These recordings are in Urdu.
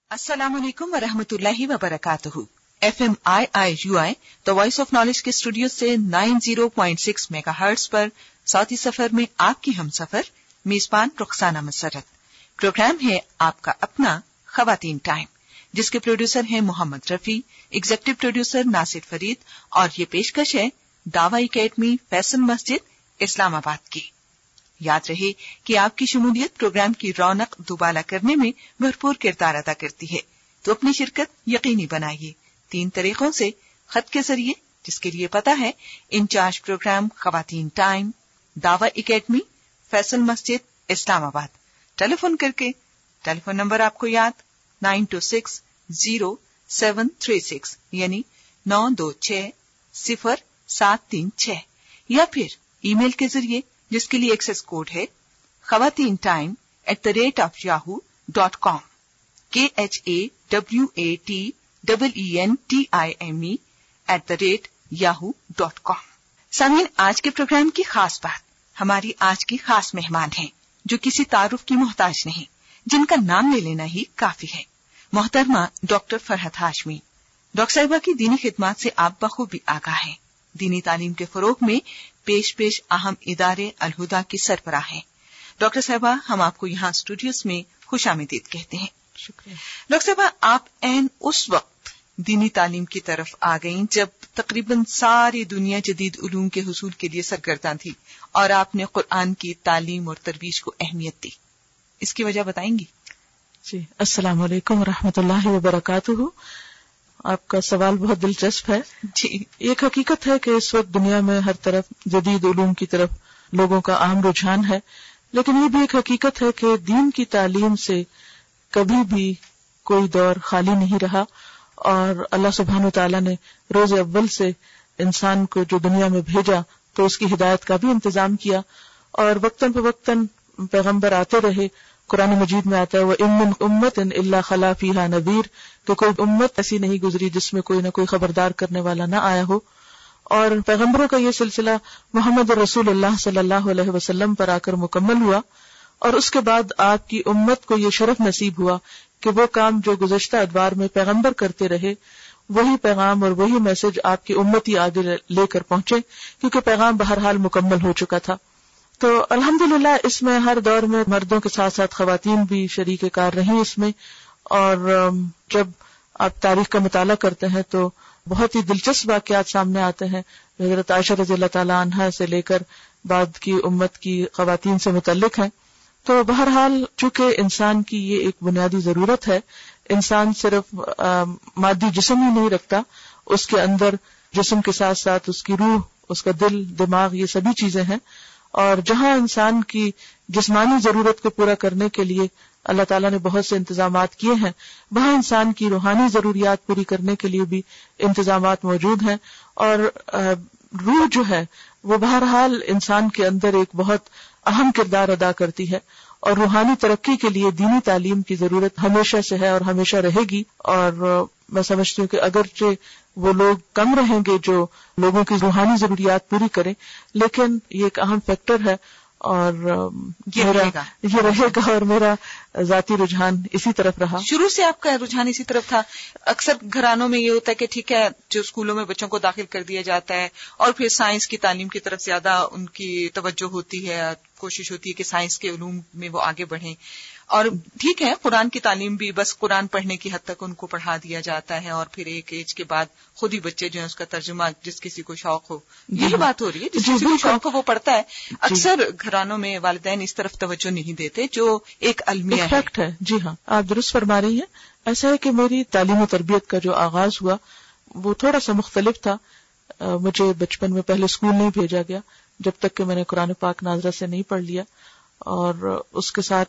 السلام علیکم ورحمۃ اللہ وبرکاتہ۔ FMIIUI The Voice of Knowledge کے اسٹوڈیو سے 90.6 میگا ہرٹز پر صوتی سفر میں آپ کی ہم سفر میزبان رخسانہ مسرت۔ پروگرام ہے آپ کا اپنا خواتین ٹائم، جس کے پروڈیوسر ہیں محمد رفیع، ایگزیکٹو پروڈیوسر ناصر فرید، اور یہ پیشکش ہے دعوی اکیڈمی فیصل مسجد اسلام آباد کی۔ یاد رہے کہ آپ کی شمولیت پروگرام کی رونق دوبالا کرنے میں بھرپور کردار ادا کرتی ہے، تو اپنی شرکت یقینی بنائیے 3 طریقوں سے: خط کے ذریعے، جس کے لیے پتہ ہے incharge programme Khawateen time, Dawah academy Faisal Masjid اسلام آباد، ٹیلی فون کر کے، ٹیلی فون نمبر آپ کو یاد 92600736 یعنی 92600736، یا پھر ای میل کے ذریعے، جس کے لیے ایکسس کوڈ ہے khawatintime@yahoo.com KHAWATENTIME@yahoo.com۔ سامعین، آج کے پروگرام کی خاص بات، ہماری آج کی خاص مہمان ہیں جو کسی تعارف کی محتاج نہیں، جن کا نام لے لینا ہی کافی ہے۔ محترمہ ڈاکٹر فرحت ہاشمی۔ ڈاکٹر صاحبہ کی دینی خدمات سے آپ بخوبی آگاہ ہیں۔ دینی تعلیم کے فروغ میں پیش اہم ادارے الہدا کی سربراہ ہیں۔ ڈاکٹر صاحبہ، ہم آپ کو یہاں اسٹوڈیوز میں خوش آمدید کہتے ہیں۔ شکریہ ڈاکٹر صاحبہ، آپ اس وقت دینی تعلیم کی طرف آ گئیں جب تقریباً ساری دنیا جدید علوم کے حصول کے لیے سرگرداں تھی، اور آپ نے قرآن کی تعلیم اور ترویج کو اہمیت دی۔ اس کی وجہ بتائیں گی؟ جی، السلام علیکم ورحمۃ اللہ وبرکاتہ۔ آپ کا سوال بہت دلچسپ ہے۔ جی، ایک حقیقت ہے کہ اس وقت دنیا میں ہر طرف جدید علوم کی طرف لوگوں کا اہم رجحان ہے، لیکن یہ بھی ایک حقیقت ہے کہ دین کی تعلیم سے کبھی بھی کوئی دور خالی نہیں رہا، اور اللہ سبحانہ وتعالی نے روز اول سے انسان کو جو دنیا میں بھیجا تو اس کی ہدایت کا بھی انتظام کیا، اور وقتاً فوقتاً پیغمبر آتے رہے۔ قرآن مجید میں آتا ہے وَإِن مِّنْ أُمَّةٍ إِلَّا خَلَا فِيهَا نَذِيرٌ، کہ کوئی امت ایسی نہیں گزری جس میں کوئی نہ کوئی خبردار کرنے والا نہ آیا ہو۔ اور پیغمبروں کا یہ سلسلہ محمد رسول اللہ صلی اللہ علیہ وسلم پر آ کر مکمل ہوا، اور اس کے بعد آپ کی امت کو یہ شرف نصیب ہوا کہ وہ کام جو گزشتہ ادوار میں پیغمبر کرتے رہے، وہی پیغام اور وہی میسج آپ کی امت ہی آگے لے کر پہنچے، کیونکہ پیغام بہرحال مکمل ہو چکا تھا۔ تو الحمدللہ اس میں ہر دور میں مردوں کے ساتھ ساتھ خواتین بھی شریک کار رہیں اس میں، اور جب آپ تاریخ کا مطالعہ کرتے ہیں تو بہت ہی دلچسپ واقعات سامنے آتے ہیں، حضرت عائشہ رضی اللہ تعالیٰ عنہا سے لے کر بعد کی امت کی خواتین سے متعلق ہیں۔ تو بہرحال چونکہ انسان کی یہ ایک بنیادی ضرورت ہے، انسان صرف مادی جسم ہی نہیں رکھتا، اس کے اندر جسم کے ساتھ ساتھ اس کی روح، اس کا دل، دماغ، یہ سبھی چیزیں ہیں، اور جہاں انسان کی جسمانی ضرورت کو پورا کرنے کے لیے اللہ تعالیٰ نے بہت سے انتظامات کیے ہیں، وہاں انسان کی روحانی ضروریات پوری کرنے کے لیے بھی انتظامات موجود ہیں، اور روح جو ہے وہ بہرحال انسان کے اندر ایک بہت اہم کردار ادا کرتی ہے، اور روحانی ترقی کے لیے دینی تعلیم کی ضرورت ہمیشہ سے ہے اور ہمیشہ رہے گی۔ اور میں سمجھتی ہوں کہ اگرچہ وہ لوگ کم رہیں گے جو لوگوں کی روحانی ضروریات پوری کریں، لیکن یہ ایک اہم فیکٹر ہے، اور یہ رہے گا، اور میرا ذاتی رجحان اسی طرف رہا۔ شروع سے آپ کا رجحان اسی طرف تھا؟ اکثر گھرانوں میں یہ ہوتا ہے کہ ٹھیک ہے، جو اسکولوں میں بچوں کو داخل کر دیا جاتا ہے، اور پھر سائنس کی تعلیم کی طرف زیادہ ان کی توجہ ہوتی ہے، کوشش ہوتی ہے کہ سائنس کے علوم میں وہ آگے بڑھیں، اور ٹھیک ہے قرآن کی تعلیم بھی بس قرآن پڑھنے کی حد تک ان کو پڑھا دیا جاتا ہے، اور پھر ایک ایج کے بعد خود ہی بچے جو ہیں اس کا ترجمہ جس کسی کو شوق ہو، یہی بات ہو رہی ہے، جس کسی کو شوق ہو وہ پڑھتا ہے۔ اکثر گھرانوں میں والدین اس طرف توجہ نہیں دیتے، جو ایک المیہ ہے۔ ہے جی ہاں، آپ درست فرما رہی ہیں۔ ایسا ہے کہ میری تعلیم و تربیت کا جو آغاز ہوا وہ تھوڑا سا مختلف تھا۔ مجھے بچپن میں پہلے اسکول نہیں بھیجا گیا جب تک کہ میں نے قرآن پاک ناظرہ سے نہیں پڑھ لیا، اور اس کے ساتھ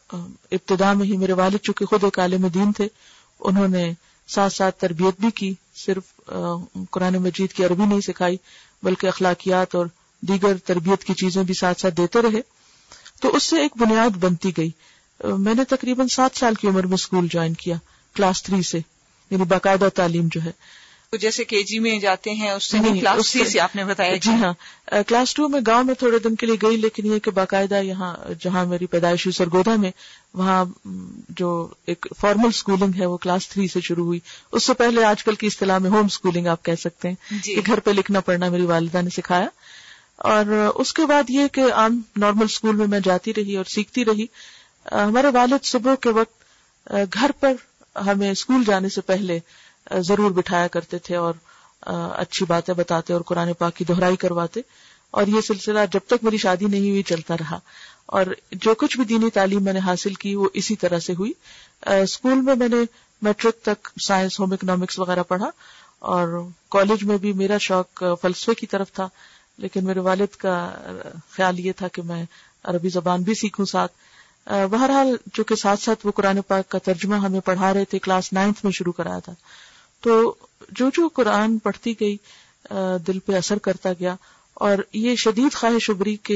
ابتدا میں ہی میرے والد چونکہ خود ایک عالم دین تھے، انہوں نے ساتھ ساتھ تربیت بھی کی، صرف قرآن مجید کی عربی نہیں سکھائی بلکہ اخلاقیات اور دیگر تربیت کی چیزیں بھی ساتھ ساتھ دیتے رہے، تو اس سے ایک بنیاد بنتی گئی۔ میں نے تقریباً 7 سال کی عمر میں اسکول جوائن کیا، کلاس 3 سے، یعنی باقاعدہ تعلیم جو ہے۔ تو جیسے کے جی میں جاتے ہیں اس سے نہیں، کلاس 3 سے آپ نے بتایا؟ جی ہاں، کلاس 2 میں گاؤں میں تھوڑے دن کے لیے گئی، لیکن یہ کہ باقاعدہ یہاں جہاں میری پیدائش ہوئی سرگودا میں، وہاں جو ایک فارمل سکولنگ ہے وہ کلاس 3 سے شروع ہوئی. اس سے پہلے آج کل کی اصطلاح میں ہوم سکولنگ آپ کہہ سکتے ہیں کہ گھر پہ لکھنا پڑھنا میری والدہ نے سکھایا. اور اس کے بعد یہ کہ عام نارمل اسکول میں جاتی رہی اور سیکھتی رہی. ہمارے والد صبح کے وقت گھر پر ہمیں اسکول جانے سے پہلے ضرور بٹھایا کرتے تھے اور اچھی باتیں بتاتے اور قرآن پاک کی دہرائی کرواتے، اور یہ سلسلہ جب تک میری شادی نہیں ہوئی چلتا رہا. اور جو کچھ بھی دینی تعلیم میں نے حاصل کی وہ اسی طرح سے ہوئی. اسکول میں نے میٹرک تک سائنس، ہوم اکنامکس وغیرہ پڑھا، اور کالج میں بھی میرا شوق فلسفے کی طرف تھا، لیکن میرے والد کا خیال یہ تھا کہ میں عربی زبان بھی سیکھوں ساتھ. بہرحال چونکہ ساتھ ساتھ وہ قرآن پاک کا ترجمہ ہمیں پڑھا رہے تھے، کلاس 9 میں شروع کرایا تھا، تو جو قرآن پڑھتی گئی دل پہ اثر کرتا گیا. اور یہ شدید خواہش ابری کہ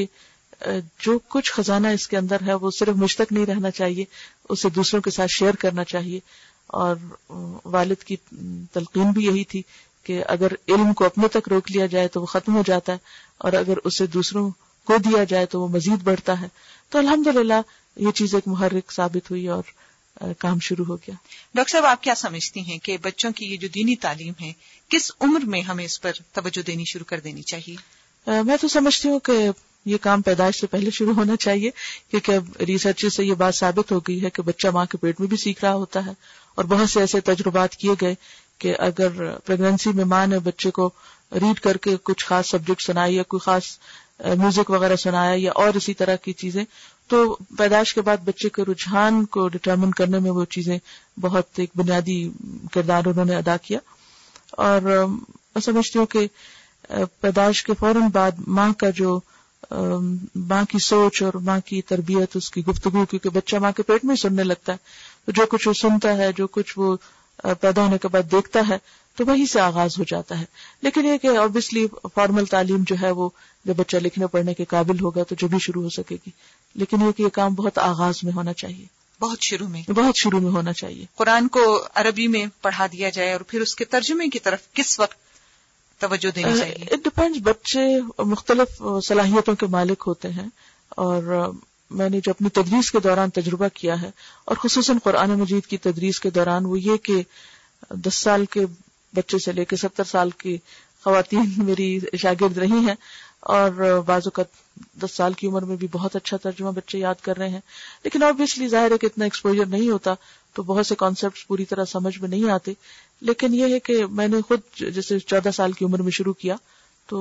جو کچھ خزانہ اس کے اندر ہے وہ صرف مجھ تک نہیں رہنا چاہیے، اسے دوسروں کے ساتھ شیئر کرنا چاہیے. اور والد کی تلقین بھی یہی تھی کہ اگر علم کو اپنے تک روک لیا جائے تو وہ ختم ہو جاتا ہے، اور اگر اسے دوسروں کو دیا جائے تو وہ مزید بڑھتا ہے. تو الحمدللہ یہ چیز ایک محرک ثابت ہوئی اور کام شروع ہو گیا. ڈاکٹر صاحب، آپ کیا سمجھتی ہیں کہ بچوں کی یہ جو دینی تعلیم ہے کس عمر میں ہمیں اس پر توجہ دینی شروع کر دینی چاہیے؟ میں تو سمجھتی ہوں کہ یہ کام پیدائش سے پہلے شروع ہونا چاہیے، کیونکہ اب ریسرچ سے یہ بات ثابت ہو گئی ہے کہ بچہ ماں کے پیٹ میں بھی سیکھ رہا ہوتا ہے. اور بہت سے ایسے تجربات کیے گئے کہ اگر پریگننسی میں ماں نے بچے کو ریڈ کر کے کچھ خاص سبجیکٹ سنائی یا کوئی خاص میوزک وغیرہ سنایا یا اور اسی طرح کی چیزیں، تو پیدائش کے بعد بچے کے رجحان کو ڈٹرمن کرنے میں وہ چیزیں بہت ایک بنیادی کردار انہوں نے ادا کیا. اور میں سمجھتی ہوں کہ پیدائش کے فوراً بعد ماں کا جو ماں کی سوچ اور ماں کی تربیت، اس کی گفتگو، کیونکہ بچہ ماں کے پیٹ میں ہی سننے لگتا ہے، تو جو کچھ وہ سنتا ہے، جو کچھ وہ پیدا ہونے کے بعد دیکھتا ہے، تو وہی سے آغاز ہو جاتا ہے. لیکن یہ کہ obviously فارمل تعلیم جو ہے وہ جب بچہ لکھنے پڑھنے کے قابل ہوگا تو جب بھی شروع ہو سکے گی. لیکن یہ کہ یہ کام بہت آغاز میں ہونا چاہیے، بہت شروع میں ہونا چاہیے. قرآن کو عربی میں پڑھا دیا جائے اور پھر اس کے ترجمے کی طرف کس وقت توجہ دینی چاہیے؟ It depends. بچے مختلف صلاحیتوں کے مالک ہوتے ہیں، اور میں نے جو اپنی تدریس کے دوران تجربہ کیا ہے، اور خصوصاً قرآن مجید کی تدریس کے دوران، وہ یہ کہ 10 سال کے بچے سے لے کے 70 سال کی خواتین میری شاگرد رہی ہیں، اور بعض اوقات 10 سال کی عمر میں بھی بہت اچھا ترجمہ بچے یاد کر رہے ہیں. لیکن obviously ظاہر ہے کہ اتنا ایکسپوجر نہیں ہوتا تو بہت سے کانسیپٹس پوری طرح سمجھ میں نہیں آتے. لیکن یہ ہے کہ میں نے خود جیسے 14 سال کی عمر میں شروع کیا، تو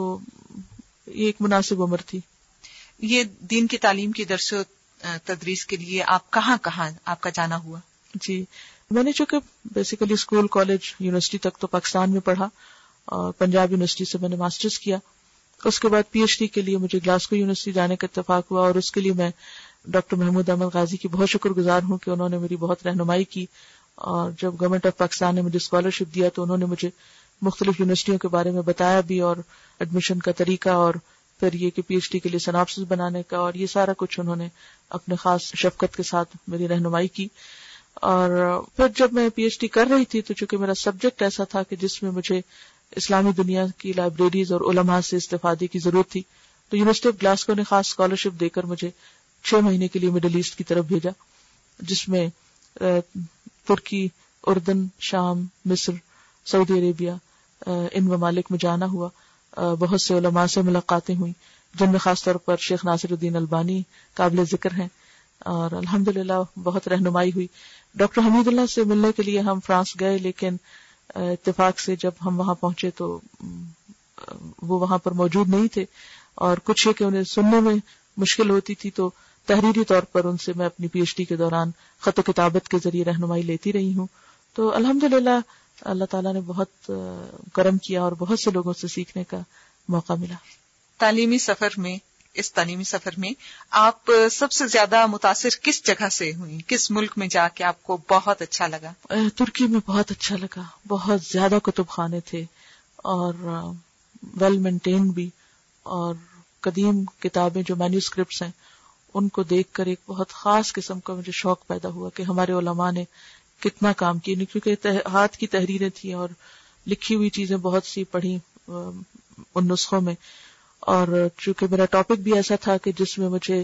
یہ ایک مناسب عمر تھی. یہ دین کی تعلیم کی درس و تدریس کے لیے آپ کہاں آپ کا جانا ہوا؟ جی، میں نے چونکہ بیسیکلی اسکول، کالج، یونیورسٹی تک تو پاکستان میں پڑھا، اور پنجاب یونیورسٹی سے میں نے ماسٹرز کیا. اس کے بعد پی ایچ ڈی کے لیے مجھے گلاسکو یونیورسٹی جانے کا اتفاق ہوا، اور اس کے لیے میں ڈاکٹر محمود احمد غازی کی بہت شکر گزار ہوں کہ انہوں نے میری بہت رہنمائی کی. اور جب گورنمنٹ آف پاکستان نے مجھے اسکالرشپ دیا تو انہوں نے مجھے مختلف یونیورسٹیوں کے بارے میں بتایا بھی، اور ایڈمیشن کا طریقہ، اور پھر یہ کہ پی ایچ ڈی کے لیے سناپسس بنانے کا، اور یہ سارا کچھ انہوں نے اپنے خاص شفقت کے ساتھ میری رہنمائی کی. اور پھر جب میں پی ایچ ڈی کر رہی تھی تو چونکہ میرا سبجیکٹ ایسا تھا کہ جس میں مجھے اسلامی دنیا کی لائبریریز اور علماء سے استفادے کی ضرورت تھی، تو یونیورسٹی آف گلاسکو نے خاص اسکالرشپ دے کر مجھے 6 مہینے کے لیے مڈل ایسٹ کی طرف بھیجا، جس میں ترکی، اردن، شام، مصر، سعودی عربیہ، ان ممالک میں جانا ہوا. بہت سے علماء سے ملاقاتیں ہوئیں، جن میں خاص طور پر شیخ ناصر الدین البانی قابل ذکر ہیں، اور الحمدللہ بہت رہنمائی ہوئی. ڈاکٹر حمید اللہ سے ملنے کے لیے ہم فرانس گئے، لیکن اتفاق سے جب ہم وہاں پہنچے تو وہ وہاں پر موجود نہیں تھے، اور کچھ ہے کہ انہیں سننے میں مشکل ہوتی تھی، تو تحریری طور پر ان سے میں اپنی پی ایچ ڈی کے دوران خط و کتابت کے ذریعے رہنمائی لیتی رہی ہوں. تو الحمدللہ اللہ تعالیٰ نے بہت کرم کیا اور بہت سے لوگوں سے سیکھنے کا موقع ملا. اس تعلیمی سفر میں آپ سب سے زیادہ متاثر کس جگہ سے ہوئی؟ کس ملک میں جا کے آپ کو بہت اچھا لگا؟ ترکی میں بہت اچھا لگا. بہت زیادہ کتب خانے تھے، اور ویل مینٹین بھی، اور قدیم کتابیں جو مینیوسکرپٹس ہیں ان کو دیکھ کر ایک بہت خاص قسم کا مجھے شوق پیدا ہوا کہ ہمارے علماء نے کتنا کام کیا، کیونکہ ہاتھ کی تحریریں تھیں اور لکھی ہوئی چیزیں بہت سی پڑھی ان نسخوں میں، اور چونکہ میرا ٹاپک بھی ایسا تھا کہ جس میں مجھے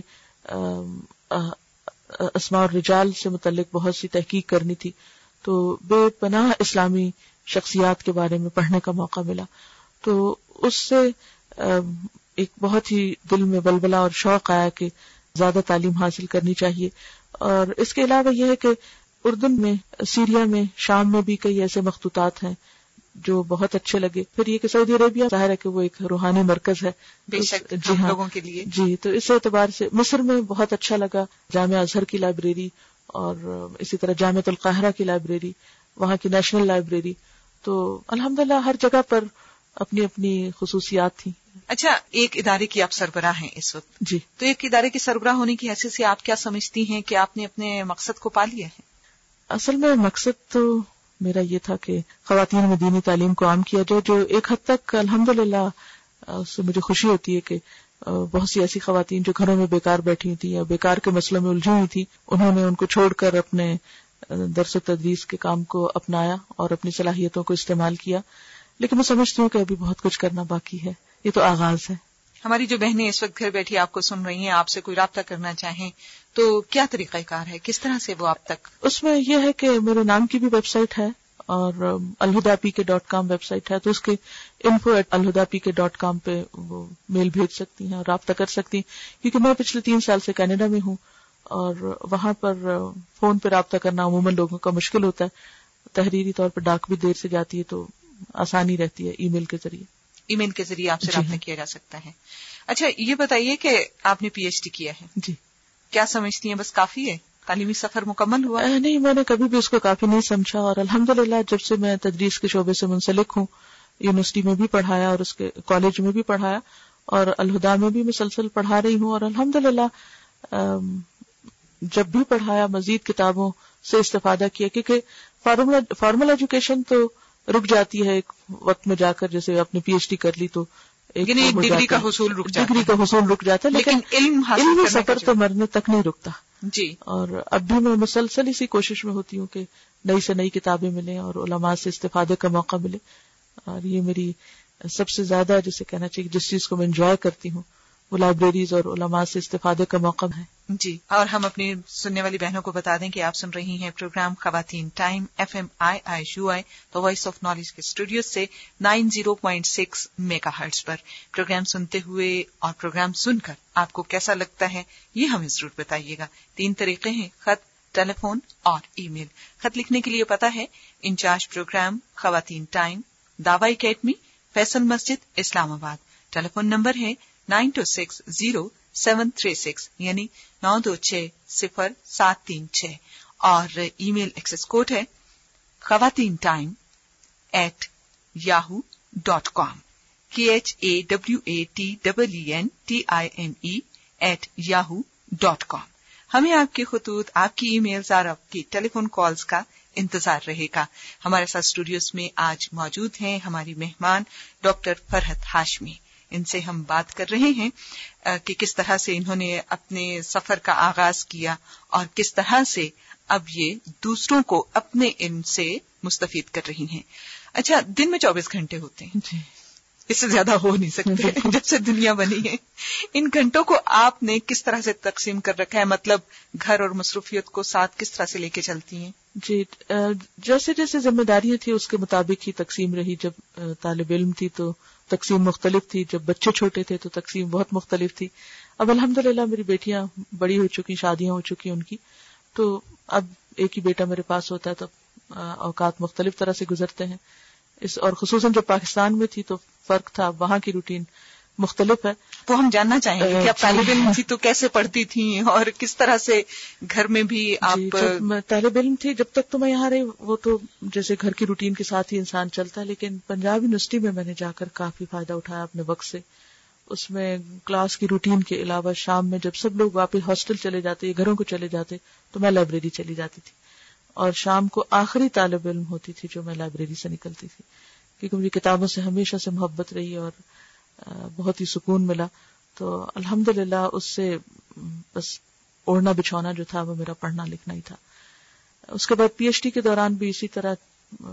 اسماء الرجال سے متعلق بہت سی تحقیق کرنی تھی، تو بے پناہ اسلامی شخصیات کے بارے میں پڑھنے کا موقع ملا، تو اس سے ایک بہت ہی دل میں بلبلہ اور شوق آیا کہ زیادہ تعلیم حاصل کرنی چاہیے. اور اس کے علاوہ یہ ہے کہ اردن میں، سیریا میں، شام میں بھی کئی ایسے مخطوطات ہیں جو بہت اچھے لگے. پھر یہ کہ سعودی عربیہ ظاہر ہے کہ وہ ایک روحانی مرکز ہے بے شک جی ہاں لوگوں کے لیے. جی، تو اس اعتبار سے مصر میں بہت اچھا لگا، جامعہ ازہر کی لائبریری، اور اسی طرح جامعۃ القاہرہ کی لائبریری، وہاں کی نیشنل لائبریری. تو الحمدللہ ہر جگہ پر اپنی اپنی خصوصیات تھیں. اچھا، ایک ادارے کی آپ سربراہ ہیں اس وقت. جی، تو ایک ادارے کی سربراہ ہونے کی حیثیت سے آپ کیا سمجھتی ہیں کہ آپ نے اپنے مقصد کو پا لیا ہے؟ اصل میں مقصد تو میرا یہ تھا کہ خواتین میں دینی تعلیم کو عام کیا جائے، جو ایک حد تک الحمدللہ اس سے مجھے خوشی ہوتی ہے کہ بہت سی ایسی خواتین جو گھروں میں بیکار بیٹھی تھیں یا بیکار کے مسئلوں میں الجھی ہوئی تھی، انہوں نے ان کو چھوڑ کر اپنے درس و تدریس کے کام کو اپنایا اور اپنی صلاحیتوں کو استعمال کیا. لیکن میں سمجھتی ہوں کہ ابھی بہت کچھ کرنا باقی ہے، یہ تو آغاز ہے. ہماری جو بہنیں اس وقت گھر بیٹھی آپ کو سن رہی ہیں، آپ سے کوئی رابطہ کرنا چاہیں تو کیا طریقہ کار ہے، کس طرح سے وہ آپ تک؟ اس میں یہ ہے کہ میرے نام کی بھی ویب سائٹ ہے اور alhudapk.com ویب سائٹ ہے، تو اس کے info@alhudapk.com پہ وہ میل بھیج سکتی ہیں اور رابطہ کر سکتی ہیں. کیونکہ میں پچھلے 3 سال سے کینیڈا میں ہوں اور وہاں پر فون پہ رابطہ کرنا عموماً لوگوں کا مشکل ہوتا ہے، تحریری طور پر ڈاک بھی دیر سے جاتی ہے، تو آسانی رہتی ہے ای میل کے ذریعے. ای میل کے ذریعے آپ سے رابطہ کیا جا سکتا ہے. اچھا، یہ بتائیے کہ آپ نے پی ایچ ڈی کیا ہے، جی، کیا سمجھتی ہیں بس کافی ہے؟ تعلیمی سفر مکمل ہوا؟ نہیں، میں نے کبھی بھی اس کو کافی نہیں سمجھا، اور الحمدللہ جب سے میں تدریس کے شعبے سے منسلک ہوں، یونیورسٹی میں بھی پڑھایا اور اس کے کالج میں بھی پڑھایا اور الہدا میں بھی مسلسل پڑھا رہی ہوں، اور الحمدللہ جب بھی پڑھایا مزید کتابوں سے استفادہ کیا، کیونکہ فارمل ایجوکیشن تو رک جاتی ہے ایک وقت میں جا کر، جیسے اپنے پی ایچ ڈی کر لی تو یعنی ڈگری کا حصول رک جاتا ہے، لیکن علم سفر تو مرنے تک نہیں رکتا. جی، اور اب بھی میں مسلسل اسی کوشش میں ہوتی ہوں کہ نئی سے نئی کتابیں ملیں اور علماء سے استفادے کا موقع ملے. اور یہ میری سب سے زیادہ جسے کہنا چاہیے جس چیز کو میں انجوائے کرتی ہوں وہ لائبریریز اور علماء سے استفادے کا موقع ہے. جی، اور ہم اپنی سننے والی بہنوں کو بتا دیں کہ آپ سن رہی ہیں پروگرام خواتین ٹائم FMIIUI تو وائس آف نالج کے اسٹوڈیو سے 90.6 میگا ہرٹز پر. پروگرام سنتے ہوئے اور پروگرام سن کر آپ کو کیسا لگتا ہے یہ ہمیں ضرور بتائیے گا. 3 طریقے ہیں: خط، ٹیلی فون اور ای میل. خط لکھنے کے لیے پتہ ہے incharge programme Khawateen time, Dawah academy, Faisal Masjid, اسلام آباد. ٹیلی فون نمبر ہے 9260-736 یعنی 9260-736 اور ای میل ایکسس کوڈ ہے khawatintime@yahoo.com khawatentine@yahoo.com. ہمیں آپ کے خطوط، آپ کی ای میلز اور آپ کی ٹیلی فون کالز کا انتظار رہے گا. ہمارے ساتھ اسٹوڈیوز میں آج موجود ہیں ہماری مہمان ڈاکٹر فرحت ہاشمی. ان سے ہم بات کر رہے ہیں کہ کس طرح سے انہوں نے اپنے سفر کا آغاز کیا اور کس طرح سے اب یہ دوسروں کو اپنے علم سے مستفید کر رہی ہیں. اچھا، دن میں 24 گھنٹے ہوتے ہیں، جی، اس سے زیادہ ہو نہیں سکتے جب سے دنیا بنی ہے. ان گھنٹوں کو آپ نے کس طرح سے تقسیم کر رکھا ہے؟ مطلب گھر اور مصروفیت کو ساتھ کس طرح سے لے کے چلتی ہیں؟ جی، جیسے جیسے ذمہ داریاں تھی اس کے مطابق ہی تقسیم رہی. جب طالب علم تھی تو تقسیم مختلف تھی، جب بچے چھوٹے تھے تو تقسیم بہت مختلف تھی. اب الحمدللہ میری بیٹیاں بڑی ہو چکی، شادیاں ہو چکی ان کی، تو اب ایک ہی بیٹا میرے پاس ہوتا ہے، تو اوقات مختلف طرح سے گزرتے ہیں. اور خصوصاً جب پاکستان میں تھی تو فرق تھا، وہاں کی روٹین مختلف ہے. وہ ہم جاننا چاہیں گے کہ آپ طالب علم تھی تو کیسے پڑھتی تھیں اور کس طرح سے گھر میں بھی آپ؟ جب میں طالب علم تھی جب تک تو میں یہاں رہی، وہ تو جیسے گھر کی روٹین کے ساتھ ہی انسان چلتا ہے، لیکن پنجاب یونیورسٹی میں میں نے جا کر کافی فائدہ اٹھایا اپنے وقت سے. اس میں کلاس کی روٹین کے علاوہ شام میں جب سب لوگ واپس ہاسٹل چلے جاتے، گھروں کو چلے جاتے، تو میں لائبریری چلی جاتی تھی، اور شام کو آخری طالب علم ہوتی تھی جو میں لائبریری سے نکلتی تھی، کیونکہ مجھے کتابوں سے ہمیشہ سے محبت رہی اور بہت ہی سکون ملا. تو الحمدللہ اس سے بس اوڑھنا بچھونا جو تھا وہ میرا پڑھنا لکھنا ہی تھا. اس کے بعد پی ایچ ڈی کے دوران بھی اسی طرح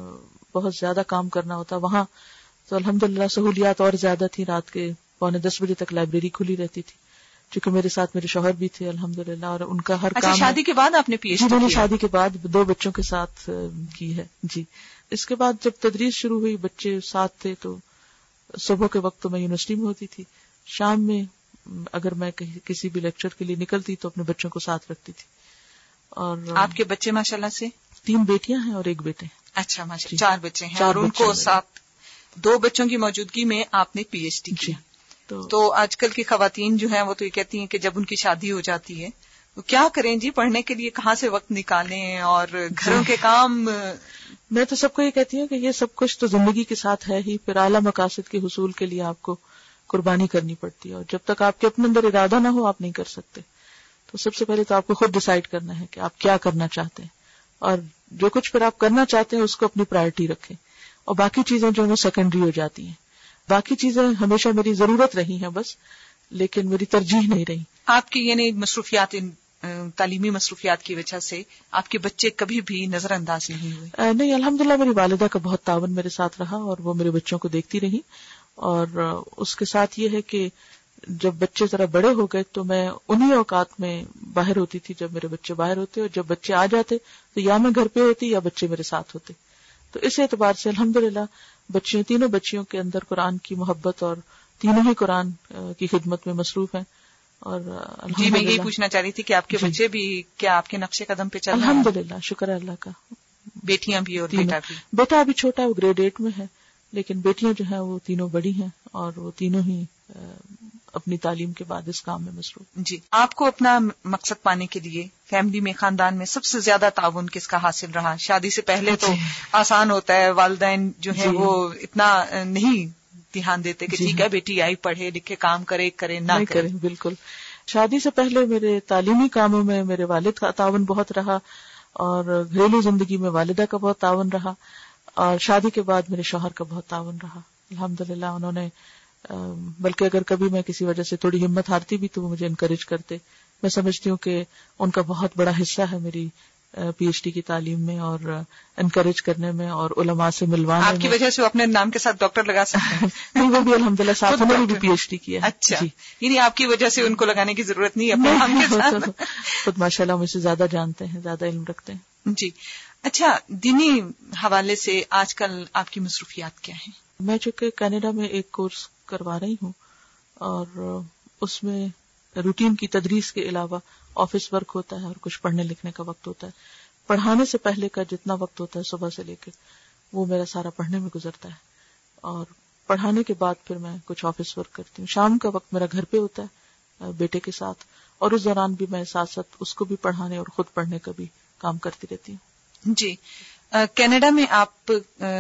بہت زیادہ کام کرنا ہوتا. وہاں تو الحمدللہ سہولیات اور زیادہ تھی. رات کے 9:45 بجے تک لائبریری کھلی رہتی تھی, چونکہ میرے ساتھ میرے شوہر بھی تھے الحمدللہ, اور ان کا ہر کام. شادی کے بعد آپ نے پی ایچ ڈی میں نے کیا؟ شادی کے بعد 2 بچوں کے ساتھ کی ہے جی. اس کے بعد جب تدریس شروع ہوئی, بچے ساتھ تھے, تو صبح کے وقت تو میں یونیورسٹی میں ہوتی تھی, شام میں اگر میں کسی بھی لیکچر کے لیے نکلتی تو اپنے بچوں کو ساتھ رکھتی تھی. اور آپ کے بچے ماشاءاللہ سے 3 بیٹیاں ہیں اور 1 بیٹے. اچھا ماشاءاللہ, 4 بچے ہیں, اور ان کو ساتھ 2 بچوں کی موجودگی میں آپ نے پی ایچ ڈی کی. تو آج کل کی خواتین جو ہیں وہ تو یہ کہتی ہیں کہ جب ان کی شادی ہو جاتی ہے تو کیا کریں جی, پڑھنے کے لیے کہاں سے وقت نکالیں, اور گھروں کے کام. میں تو سب کو یہ کہتی ہوں کہ یہ سب کچھ تو زندگی کے ساتھ ہے ہی, پھر اعلیٰ مقاصد کے حصول کے لیے آپ کو قربانی کرنی پڑتی ہے, اور جب تک آپ کے اپنے اندر ارادہ نہ ہو آپ نہیں کر سکتے. تو سب سے پہلے تو آپ کو خود ڈیسائیڈ کرنا ہے کہ آپ کیا کرنا چاہتے ہیں, اور جو کچھ پھر آپ کرنا چاہتے ہیں اس کو اپنی پرائرٹی رکھیں, اور باقی چیزیں جو ہیں سیکنڈری ہو جاتی ہیں. باقی چیزیں ہمیشہ میری ضرورت رہی ہیں بس, لیکن میری ترجیح نہیں رہی. آپ کی یعنی مصروفیات, تعلیمی مصروفیات کی وجہ سے آپ کے بچے کبھی بھی نظر انداز نہیں ہوئے؟ نہیں, الحمدللہ میری والدہ کا بہت تعاون میرے ساتھ رہا, اور وہ میرے بچوں کو دیکھتی رہی. اور اس کے ساتھ یہ ہے کہ جب بچے ذرا بڑے ہو گئے تو میں انہی اوقات میں باہر ہوتی تھی جب میرے بچے باہر ہوتے, اور جب بچے آ جاتے تو یا میں گھر پہ ہوتی یا بچے میرے ساتھ ہوتے. تو اس اعتبار سے الحمدللہ بچیوں, تینوں بچیوں کے اندر قرآن کی محبت, اور تینوں ہی قرآن کی خدمت میں مصروف ہیں. اور جی میں یہی پوچھنا چاہ رہی تھی کہ آپ کے بچے بھی کیا آپ کے نقش قدم پہ چل رہے ہیں؟ الحمدللہ, شکر ہے اللہ کا. بیٹیاں بھی اور بیٹا بھی؟ بیٹا ابھی چھوٹا ہے, وہ گریڈ 8 میں ہے, لیکن بیٹیاں جو ہیں وہ تینوں بڑی ہیں, اور وہ تینوں ہی اپنی تعلیم کے بعد اس کام میں مصروف. جی, آپ کو اپنا مقصد پانے کے لیے فیملی میں, خاندان میں سب سے زیادہ تعاون کس کا حاصل رہا؟ شادی سے پہلے تو آسان ہوتا ہے, والدین جو ہیں وہ اتنا نہیں دھیان دیتے کہ ٹھیک ہے بیٹی آئی, پڑھے لکھے, کام کرے نہ کرے. بالکل. شادی سے پہلے میرے تعلیمی کاموں میں میرے والد کا تعاون بہت رہا, اور گھریلو زندگی میں والدہ کا بہت تعاون رہا, اور شادی کے بعد میرے شوہر کا بہت تعاون رہا الحمدللہ. انہوں نے بلکہ اگر کبھی میں کسی وجہ سے تھوڑی ہمت ہارتی بھی تو وہ مجھے انکریج کرتے. میں سمجھتی ہوں کہ ان کا بہت بڑا حصہ ہے میری پی ایچ ڈی کی تعلیم میں, اور انکریج کرنے میں, اور علماء سے ملوانے میں. آپ کی وجہ سے وہ اپنے نام کے ساتھ ڈاکٹر لگا سکتے ہیں. نہیں, وہ بھی الحمدللہ ساتھ انہوں نے بھی پی ایچ ڈی کیا. اچھا, یعنی آپ کی وجہ سے ان کو لگانے کی ضرورت نہیں اپنے نام کے ساتھ. خود ماشاءاللہ مجھ سے زیادہ جانتے ہیں, زیادہ علم رکھتے ہیں. جی اچھا, دینی حوالے سے آج کل آپ کی مصروفیات کیا ہیں؟ میں چونکہ کینیڈا میں ایک کورس کروا رہی ہوں, اور اس میں روٹین کی تدریس کے علاوہ آفس ورک ہوتا ہے, اور کچھ پڑھنے لکھنے کا وقت ہوتا ہے. پڑھانے سے پہلے کا جتنا وقت ہوتا ہے صبح سے لے کے, وہ میرا سارا پڑھنے میں گزرتا ہے, اور پڑھانے کے بعد پھر میں کچھ آفس ورک کرتی ہوں. شام کا وقت میرا گھر پہ ہوتا ہے بیٹے کے ساتھ, اور اس دوران بھی میں ساتھ ساتھ اس کو بھی پڑھانے اور خود پڑھنے کا بھی کام کرتی رہتی ہوں. جی, کینیڈا میں آپ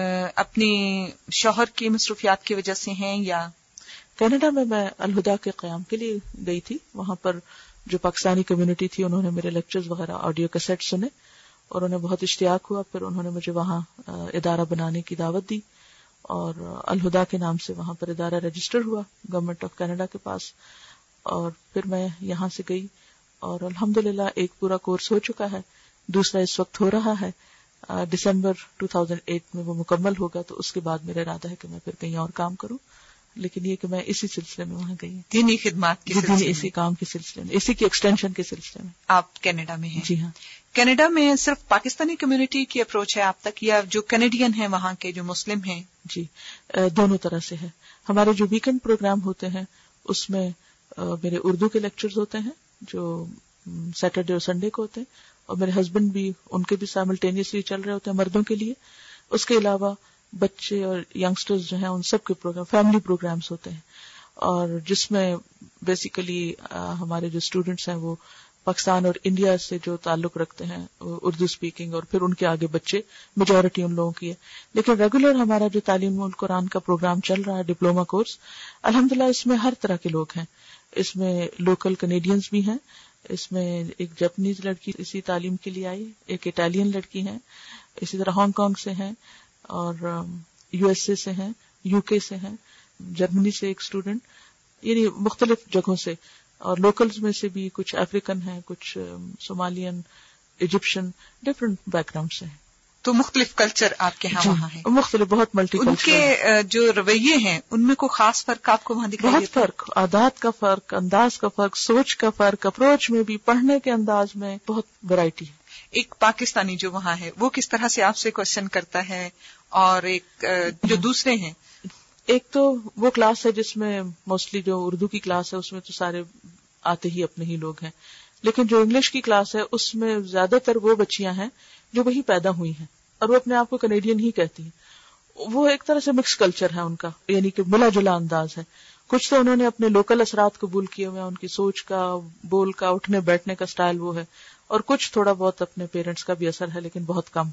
اپنی شوہر کی مصروفیات کی وجہ سے ہیں یا؟ کینیڈا میں الہدا کے قیام کے لیے گئی تھی. وہاں پر جو پاکستانی کمیونٹی تھی انہوں نے میرے لیکچرز وغیرہ آڈیو کیسٹ سنے, اور انہیں بہت اشتیاق ہوا. پھر انہوں نے مجھے وہاں ادارہ بنانے کی دعوت دی, اور الہدا کے نام سے وہاں پر ادارہ رجسٹر ہوا گورنمنٹ آف کینیڈا کے پاس. اور پھر میں یہاں سے گئی, اور الحمدللہ ایک پورا کورس ہو چکا ہے, دوسرا اس وقت ہو رہا ہے. دسمبر 2008 میں وہ مکمل ہوگا, تو اس کے بعد میرا ارادہ ہے کہ میں پھر کہیں اور کام کروں. لیکن یہ کہ میں اسی سلسلے میں وہاں گئی ہوں, دینی خدمات کے سلسلے میں, اسی کام کے سلسلے میں, اسی کی ایکسٹینشن کے سلسلے میں. آپ کینیڈا میں ہیں؟ جی ہاں. کینیڈا میں صرف پاکستانی کمیونٹی کی اپروچ ہے آپ تک, یا جو کینیڈین ہیں وہاں کے جو مسلم ہیں؟ جی, دونوں طرح سے ہے. ہمارے جو ویکنڈ پروگرام ہوتے ہیں اس میں میرے اردو کے لیکچرز ہوتے ہیں جو سیٹرڈے اور سنڈے کو ہوتے ہیں, اور میرے ہسبینڈ بھی, ان کے بھی سائملٹینیسلی چل رہے ہوتے ہیں مردوں کے لیے. اس کے علاوہ بچے اور ینگسٹرز جو ہیں ان سب کے پروگرام, فیملی پروگرامز ہوتے ہیں, اور جس میں بیسیکلی ہمارے جو اسٹوڈینٹس ہیں وہ پاکستان اور انڈیا سے جو تعلق رکھتے ہیں اردو اسپیکنگ, اور پھر ان کے آگے بچے, میجورٹی ان لوگوں کی ہے. لیکن ریگولر ہمارا جو تعلیم القرآن کا پروگرام چل رہا ہے, ڈپلوما کورس, الحمدللہ اس میں ہر طرح کے لوگ ہیں. اس میں لوکل کینیڈینز بھی ہیں, اس میں ایک جاپنیز لڑکی اسی تعلیم کے لیے آئی, ایک اٹالین لڑکی ہے, اسی طرح ہانگ کانگ سے ہیں, اور یو ایس اے سے ہیں, یو کے سے ہیں, جرمنی سے ایک اسٹوڈنٹ, یعنی مختلف جگہوں سے, اور لوکلز میں سے بھی کچھ افریقن ہیں, کچھ Somalian, Egyptian, different background سے ہیں. تو مختلف کلچر آپ کے یہاں وہاں ہیں؟ مختلف، بہت ملٹی ان کے جو رویے ہیں ان میں کوئی خاص فرق آپ کو وہاں دکھائی بہت دیتا ہے؟ فرق، عادات کا فرق، انداز کا فرق، سوچ کا فرق، اپروچ میں بھی، پڑھنے کے انداز میں بہت ویرائٹی ہے. ایک پاکستانی جو وہاں ہے وہ کس طرح سے آپ سے کوشچن کرتا ہے، اور ایک جو دوسرے ہیں؟ ایک تو وہ کلاس ہے جس میں موسٹلی جو اردو کی کلاس ہے اس میں تو سارے آتے ہی اپنے ہی لوگ ہیں، لیکن جو انگلش کی کلاس ہے اس میں زیادہ تر وہ بچیاں ہیں جو وہی پیدا ہوئی ہیں اور وہ اپنے آپ کو کینیڈین ہی کہتی ہیں. وہ ایک طرح سے مکس کلچر ہے ان کا، یعنی کہ ملا جلا انداز ہے. کچھ تو انہوں نے اپنے لوکل اثرات قبول کیے ہوئے ہیں، ان کی سوچ کا، بول کا، اٹھنے بیٹھنے کا سٹائل وہ ہے، اور کچھ تھوڑا بہت اپنے پیرنٹس کا بھی اثر ہے لیکن بہت کم.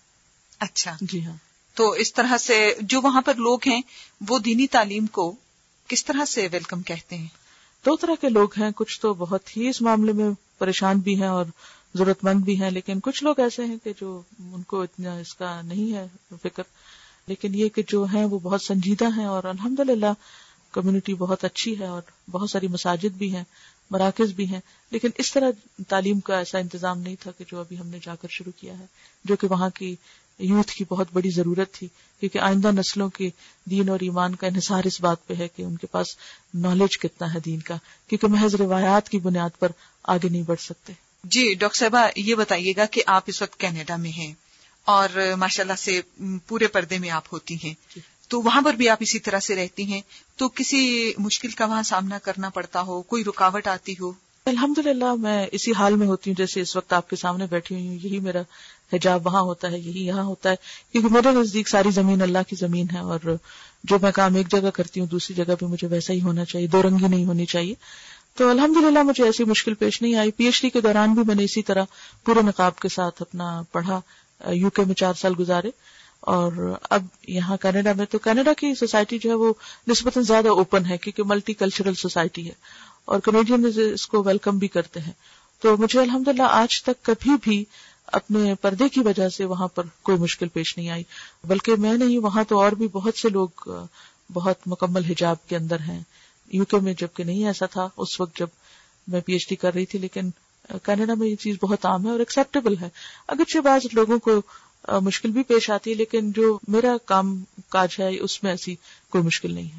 اچھا جی ہاں. تو اس طرح سے جو وہاں پر لوگ ہیں وہ دینی تعلیم کو کس طرح سے ویلکم کہتے ہیں؟ دو طرح کے لوگ ہیں، کچھ تو بہت ہی اس معاملے میں پریشان بھی ہیں اور ضرورت مند بھی ہیں، لیکن کچھ لوگ ایسے ہیں کہ جو ان کو اتنا اس کا نہیں ہے فکر، لیکن یہ کہ جو ہیں وہ بہت سنجیدہ ہیں. اور الحمدللہ کمیونٹی بہت اچھی ہے اور بہت ساری مساجد بھی ہیں، مراکز بھی ہیں، لیکن اس طرح تعلیم کا ایسا انتظام نہیں تھا کہ جو ابھی ہم نے جا کر شروع کیا ہے، جو کہ وہاں کی یوتھ کی بہت بڑی ضرورت تھی، کیونکہ آئندہ نسلوں کے دین اور ایمان کا انحصار اس بات پہ ہے کہ ان کے پاس نالج کتنا ہے دین کا، کیونکہ محض روایات کی بنیاد پر آگے نہیں بڑھ سکتے. جی ڈاکٹر صاحبہ، یہ بتائیے گا کہ آپ اس وقت کینیڈا میں ہیں اور ماشاءاللہ سے پورے پردے میں آپ ہوتی ہیں، تو وہاں پر بھی آپ اسی طرح سے رہتی ہیں، تو کسی مشکل کا وہاں سامنا کرنا پڑتا ہو، کوئی رکاوٹ آتی ہو؟ الحمدللہ میں اسی حال میں ہوتی ہوں جیسے اس وقت آپ کے سامنے بیٹھی ہوئی ہوں. یہی میرا حجاب وہاں ہوتا ہے، یہی یہاں ہوتا ہے، کیونکہ میرے نزدیک ساری زمین اللہ کی زمین ہے، اور جو میں کام ایک جگہ کرتی ہوں دوسری جگہ بھی مجھے ویسا ہی ہونا چاہیے، دو رنگی نہیں ہونی چاہیے. تو الحمدللہ مجھے ایسی مشکل پیش نہیں آئی. پی ایچ ڈی کے دوران بھی میں نے اسی طرح پورے نقاب کے ساتھ اپنا پڑھا، یو کے میں 4 سال گزارے، اور اب یہاں کینیڈا میں تو کینیڈا کی سوسائٹی جو ہے وہ نسبتاً زیادہ اوپن ہے کیونکہ ملٹی کلچرل سوسائٹی ہے اور کینیڈین اس کو ویلکم بھی کرتے ہیں. تو مجھے الحمدللہ آج تک کبھی بھی اپنے پردے کی وجہ سے وہاں پر کوئی مشکل پیش نہیں آئی، بلکہ میں نہیں، وہاں تو اور بھی بہت سے لوگ بہت مکمل حجاب کے اندر ہیں. یو کے میں جبکہ نہیں ایسا تھا اس وقت جب میں پی ایچ ڈی کر رہی تھی، لیکن کینیڈا میں یہ چیز بہت عام ہے اور ایکسیپٹیبل ہے. اگرچہ بعض لوگوں کو مشکل بھی پیش آتی ہے، لیکن جو میرا کام کاج ہے اس میں ایسی کوئی مشکل نہیں ہے.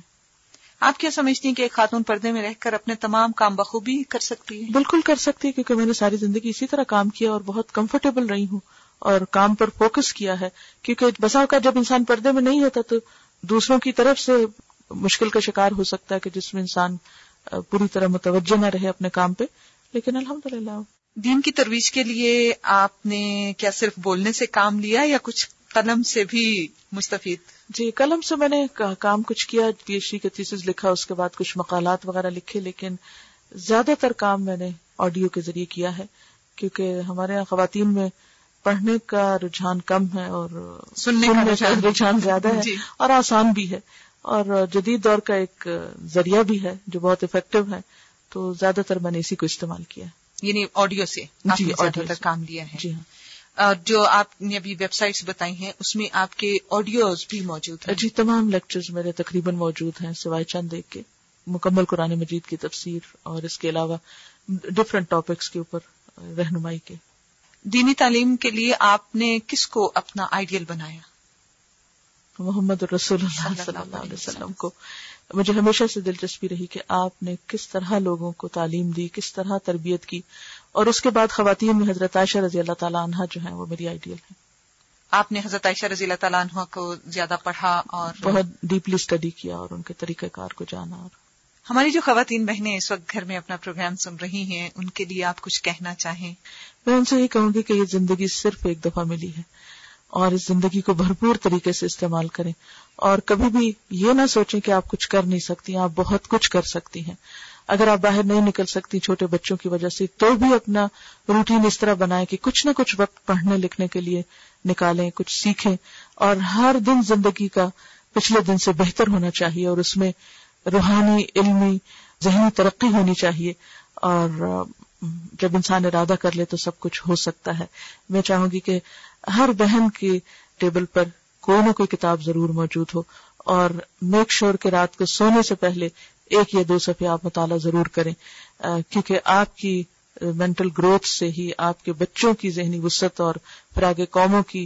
آپ کیا سمجھتی ہیں کہ ایک خاتون پردے میں رہ کر اپنے تمام کام بخوبی کر سکتی ہے؟ بالکل کر سکتی ہے، کیونکہ میں نے ساری زندگی اسی طرح کام کیا اور بہت کمفرٹیبل رہی ہوں اور کام پر فوکس کیا ہے. کیونکہ بسا اوقات جب انسان پردے میں نہیں ہوتا تو دوسروں کی طرف سے مشکل کا شکار ہو سکتا ہے کہ جس میں انسان پوری طرح متوجہ نہ رہے اپنے کام پہ. لیکن الحمدللہ دین کی ترویج کے لیے آپ نے کیا صرف بولنے سے کام لیا یا کچھ قلم سے بھی مستفید؟ جی قلم سے میں نے کام کچھ کیا، پی ایچ ڈی کا تھیسس لکھا، اس کے بعد کچھ مقالات وغیرہ لکھے، لیکن زیادہ تر کام میں نے آڈیو کے ذریعے کیا ہے، کیونکہ ہمارے یہاں خواتین میں پڑھنے کا رجحان کم ہے اور سننے کا رجحان زیادہ ہے جی. اور آسان بھی ہے اور جدید دور کا ایک ذریعہ بھی ہے جو بہت افیکٹو ہے، تو زیادہ تر میں نے اسی کو استعمال کیا. یعنی آڈیو سے آپ نے زیادہ تر کام لیا ہے؟ جی ہاں. اور جو آپ نے ابھی ویب سائٹس بتائی ہیں اس میں آپ کے آڈیوز بھی موجود ہیں؟ جی تمام لیکچرز میرے تقریباً موجود ہیں سوائے چند ایک کے. مکمل قرآن مجید کی تفسیر اور اس کے علاوہ ڈفرنٹ ٹاپکس کے اوپر رہنمائی کے. دینی تعلیم کے لیے آپ نے کس کو اپنا آئیڈیل بنایا؟ محمد رسول اللہ صلی اللہ علیہ وسلم کو. مجھے ہمیشہ سے دلچسپی رہی کہ آپ نے کس طرح لوگوں کو تعلیم دی، کس طرح تربیت کی، اور اس کے بعد خواتین میں حضرت عائشہ رضی اللہ تعالیٰ عنہا جو ہیں وہ میری آئیڈیل ہے. آپ نے حضرت عائشہ رضی اللہ تعالیٰ عنہا کو زیادہ پڑھا اور بہت ڈیپلی اسٹڈی کیا اور ان کے طریقہ کار کو جانا. اور ہماری جو خواتین بہنیں اس وقت گھر میں اپنا پروگرام سن رہی ہیں ان کے لیے آپ کچھ کہنا چاہیں؟ میں ان سے یہ کہوں گی کہ یہ زندگی صرف ایک دفعہ ملی ہے اور اس زندگی کو بھرپور طریقے سے استعمال کریں، اور کبھی بھی یہ نہ سوچیں کہ آپ کچھ کر نہیں سکتی، آپ بہت کچھ کر سکتی ہیں. اگر آپ باہر نہیں نکل سکتی چھوٹے بچوں کی وجہ سے تو بھی اپنا روٹین اس طرح بنائیں کہ کچھ نہ کچھ وقت پڑھنے لکھنے کے لیے نکالیں، کچھ سیکھیں، اور ہر دن زندگی کا پچھلے دن سے بہتر ہونا چاہیے اور اس میں روحانی، علمی، ذہنی ترقی ہونی چاہیے. اور جب انسان ارادہ کر لے تو سب کچھ ہو سکتا ہے. میں چاہوں گی کہ ہر بہن کی ٹیبل پر کوئی نہ کوئی کتاب ضرور موجود ہو، اور میک شور کے رات کو سونے سے پہلے 1 یا 2 صفحے آپ مطالعہ ضرور کریں، کیونکہ آپ کی مینٹل گروتھ سے ہی آپ کے بچوں کی ذہنی وسعت اور پھر آگے قوموں کی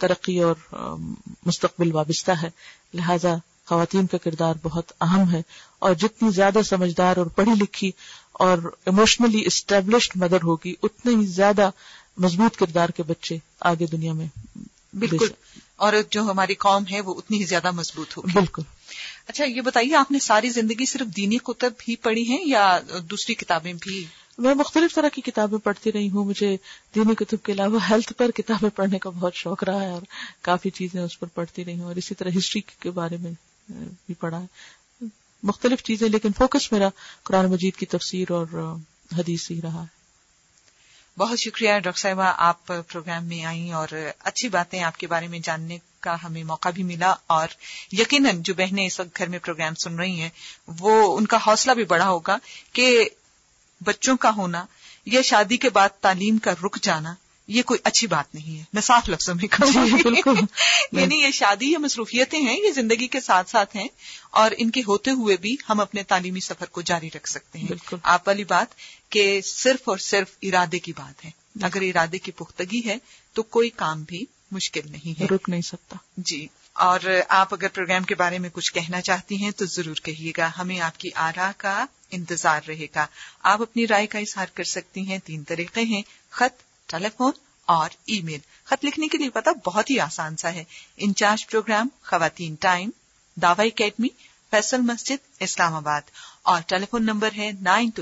ترقی اور مستقبل وابستہ ہے، لہذا خواتین کا کردار بہت اہم ہے، اور جتنی زیادہ سمجھدار اور پڑھی لکھی اور ایموشنلی اسٹیبلشڈ مدر ہوگی اتنے ہی زیادہ مضبوط کردار کے بچے آگے دنیا میں بالکل، اور جو ہماری قوم ہے وہ اتنی ہی زیادہ مضبوط ہوگی. بالکل. اچھا یہ بتائیے، آپ نے ساری زندگی صرف دینی کتب ہی پڑھی ہیں یا دوسری کتابیں بھی؟ میں مختلف طرح کی کتابیں پڑھتی رہی ہوں. مجھے دینی کتب کے علاوہ ہیلتھ پر کتابیں پڑھنے کا بہت شوق رہا ہے اور کافی چیزیں اس پر پڑھتی رہی ہوں، اور اسی طرح ہسٹری کے بارے میں بھی پڑھا ہے، مختلف چیزیں، لیکن فوکس میرا قرآن مجید کی تفسیر اور حدیث ہی رہا ہے. بہت شکریہ ڈاکٹر صاحبہ، آپ پروگرام میں آئیں اور اچھی باتیں آپ کے بارے میں جاننے کا ہمیں موقع بھی ملا، اور یقیناً جو بہنیں اس وقت گھر میں پروگرام سن رہی ہیں وہ ان کا حوصلہ بھی بڑھا ہوگا کہ بچوں کا ہونا یا شادی کے بعد تعلیم کا رک جانا یہ کوئی اچھی بات نہیں ہے. میں صاف لفظوں میں کہوں بالکل. یعنی یہ شادی یا مصروفیتیں ہیں، یہ زندگی کے ساتھ ساتھ ہیں، اور ان کے ہوتے ہوئے بھی ہم اپنے تعلیمی سفر کو جاری رکھ سکتے ہیں. بالکل. آپ والی بات کہ صرف اور صرف ارادے کی بات ہے، اگر ارادے کی پختگی ہے تو کوئی کام بھی مشکل نہیں ہے، رک نہیں سکتا. جی. اور آپ اگر پروگرام کے بارے میں کچھ کہنا چاہتی ہیں تو ضرور کہیے گا، ہمیں آپ کی آراء کا انتظار رہے گا. آپ اپنی رائے کا اظہار کر سکتی ہیں. 3 طریقے ہیں: خط، ٹیلی فون اور ای میل. خط لکھنے کے لیے پتہ بہت ہی آسان سا ہے. Incharge programme Khawateen time, Dawah academy, Faisal Masjid, اسلام آباد. اور ٹیلی فون نمبر ہے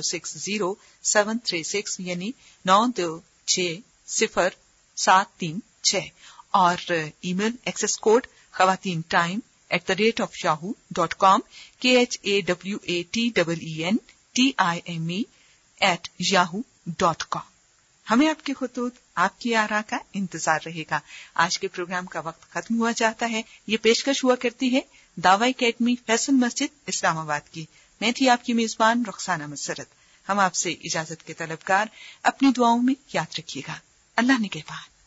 9260-736 یعنی 9260-736. اور email access code Khawateen time @yahoo.com KHAWATENTIME@yahoo.com. ہمیں آپ کے خطوط، آپ کی آراء کا انتظار رہے گا. آج کے پروگرام کا وقت ختم ہوا جاتا ہے. یہ پیشکش ہوا کرتی ہے دعوی اکیڈمی فیصل مسجد اسلام آباد کی. میں تھی آپ کی میزبان رخسانہ مسرت. ہم آپ سے اجازت کے طلبگار. اپنی دعاؤں میں یاد رکھیے گا. اللہ نگہبان.